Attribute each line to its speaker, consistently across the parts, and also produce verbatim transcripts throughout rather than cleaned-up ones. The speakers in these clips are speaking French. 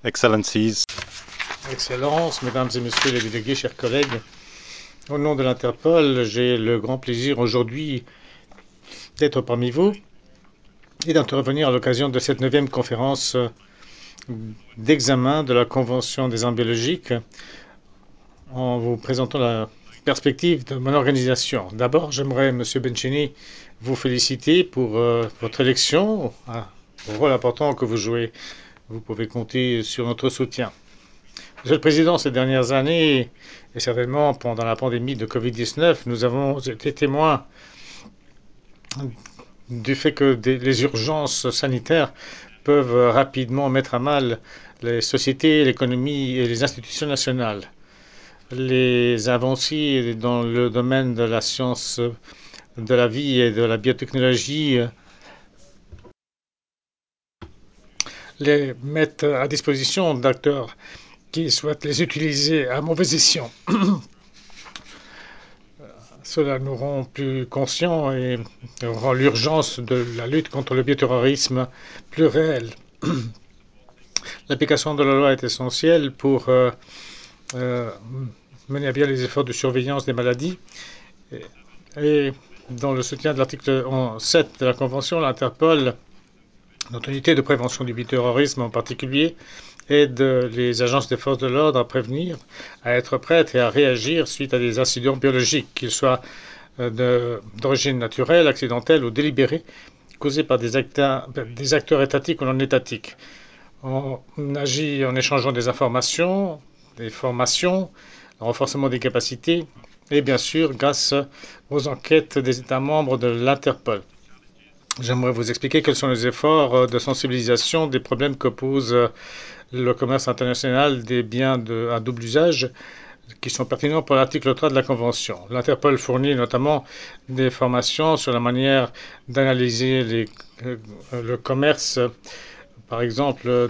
Speaker 1: Excellencies.
Speaker 2: Excellences, Mesdames et Messieurs les délégués, chers collègues, au nom de l'Interpol, j'ai le grand plaisir aujourd'hui d'être parmi vous et d'intervenir à l'occasion de cette neuvième conférence d'examen de la Convention des armes biologiques en vous présentant la perspective de mon organisation. D'abord, j'aimerais, Monsieur Bencini, vous féliciter pour euh, votre élection, un rôle important que vous jouez. Vous pouvez compter sur notre soutien. Monsieur le Président, ces dernières années, et certainement pendant la pandémie de Covid dix-neuf, nous avons été témoins du fait que des, les urgences sanitaires peuvent rapidement mettre à mal les sociétés, l'économie et les institutions nationales. Les avancées dans le domaine de la science de la vie et de la biotechnologie les mettent à disposition d'acteurs qui souhaitent les utiliser à mauvais escient. Cela nous rend plus conscients et rend l'urgence de la lutte contre le bioterrorisme plus réelle. L'application de la loi est essentielle pour euh, euh, mener à bien les efforts de surveillance des maladies. Et, et dans le soutien de l'article sept de la Convention, l'Interpol, notre unité de prévention du bioterrorisme en particulier, aide les agences des forces de l'ordre à prévenir, à être prêtes et à réagir suite à des incidents biologiques, qu'ils soient d'origine naturelle, accidentelle ou délibérée, causés par des acteurs, des acteurs étatiques ou non étatiques. On agit en échangeant des informations, des formations, le renforcement des capacités et bien sûr grâce aux enquêtes des États membres de l'Interpol. J'aimerais vous expliquer quels sont les efforts de sensibilisation des problèmes que pose le commerce international des biens de, à double usage qui sont pertinents pour l'article trois de la Convention. L'Interpol fournit notamment des formations sur la manière d'analyser les, euh, le commerce, par exemple euh,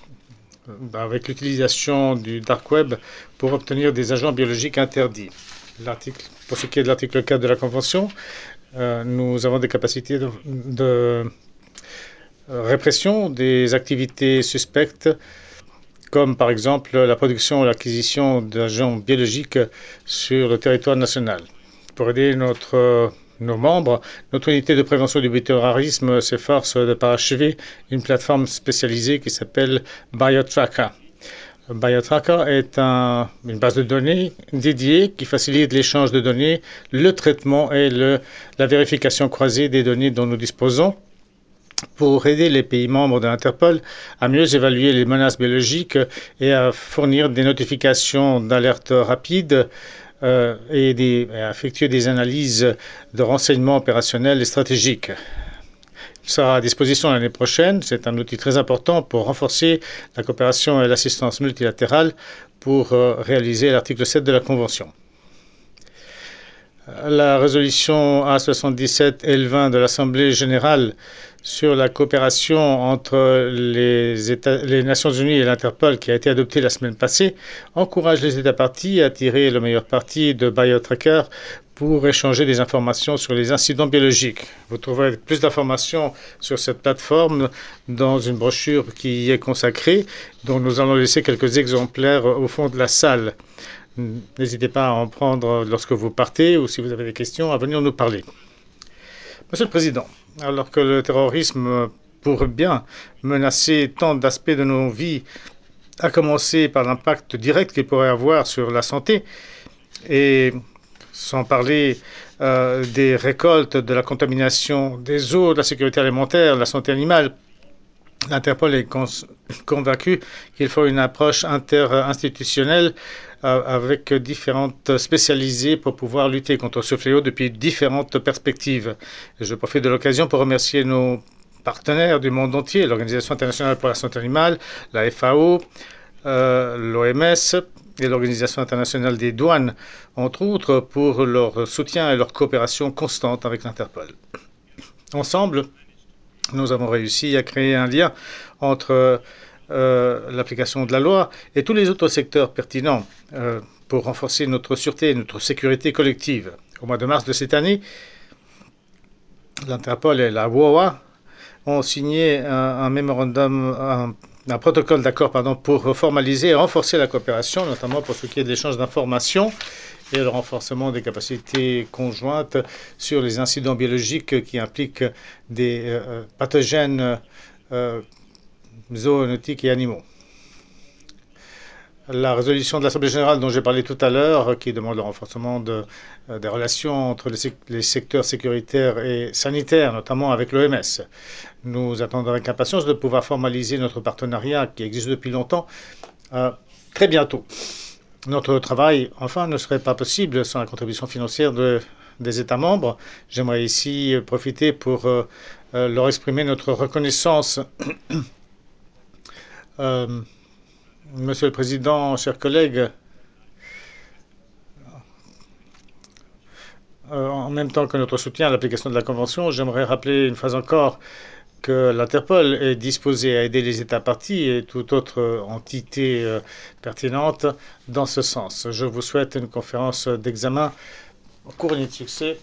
Speaker 2: avec l'utilisation du dark web pour obtenir des agents biologiques interdits. Pour ce qui est de l'article quatre de la Convention, euh, nous avons des capacités de, de répression des activités suspectes comme par exemple la production ou l'acquisition d'agents biologiques sur le territoire national. Pour aider notre, nos membres, notre unité de prévention du bioterrorisme s'efforce de parachever une plateforme spécialisée qui s'appelle BioTracker. BioTracker est un, une base de données dédiée qui facilite l'échange de données, le traitement et le, la vérification croisée des données dont nous disposons pour aider les pays membres de l'Interpol à mieux évaluer les menaces biologiques et à fournir des notifications d'alerte rapides euh, et, des, et à effectuer des analyses de renseignements opérationnels et stratégiques. Il sera à disposition l'année prochaine. C'est un outil très important pour renforcer la coopération et l'assistance multilatérale pour euh, réaliser l'article sept de la Convention. La résolution A soixante-dix-sept L vingt de l'Assemblée générale sur la coopération entre les, États, les Nations unies et l'Interpol, qui a été adoptée la semaine passée, encourage les États parties à tirer le meilleur parti de BioTracker pour échanger des informations sur les incidents biologiques. Vous trouverez plus d'informations sur cette plateforme dans une brochure qui y est consacrée, dont nous allons laisser quelques exemplaires au fond de la salle. N'hésitez pas à en prendre lorsque vous partez ou si vous avez des questions, à venir nous parler. Monsieur le Président, alors que le terrorisme pourrait bien menacer tant d'aspects de nos vies, à commencer par l'impact direct qu'il pourrait avoir sur la santé, et sans parler euh, des récoltes, de la contamination des eaux, de la sécurité alimentaire, de la santé animale, l'Interpol est convaincu qu'il faut une approche interinstitutionnelle euh, avec différentes spécialisées pour pouvoir lutter contre ce fléau depuis différentes perspectives. Et je profite de l'occasion pour remercier nos partenaires du monde entier, l'Organisation internationale pour la santé animale, la F A O, euh, l'O M S et l'Organisation internationale des douanes, entre autres, pour leur soutien et leur coopération constante avec l'Interpol. Ensemble, nous avons réussi à créer un lien entre euh, l'application de la loi et tous les autres secteurs pertinents euh, pour renforcer notre sûreté et notre sécurité collective. Au mois de mars de cette année, l'Interpol et la WOA ont signé un, un mémorandum, un, un protocole d'accord pardon, pour formaliser et renforcer la coopération, notamment pour ce qui est de l'échange d'informations et le renforcement des capacités conjointes sur les incidents biologiques qui impliquent des euh, pathogènes euh, zoonotiques et animaux. La résolution de l'Assemblée générale dont j'ai parlé tout à l'heure, qui demande le renforcement de, euh, des relations entre les, les secteurs sécuritaires et sanitaires, notamment avec l'O M S. Nous attendons avec impatience de pouvoir formaliser notre partenariat qui existe depuis longtemps euh, très bientôt. Notre travail, enfin, ne serait pas possible sans la contribution financière de, des États membres. J'aimerais ici profiter pour euh, euh, leur exprimer notre reconnaissance. euh, Monsieur le Président, chers collègues, euh, en même temps que notre soutien à l'application de la Convention, j'aimerais rappeler une fois encore que l'Interpol est disposé à aider les États parties et toute autre entité euh, pertinente dans ce sens. Je vous souhaite une conférence d'examen couronnée de succès.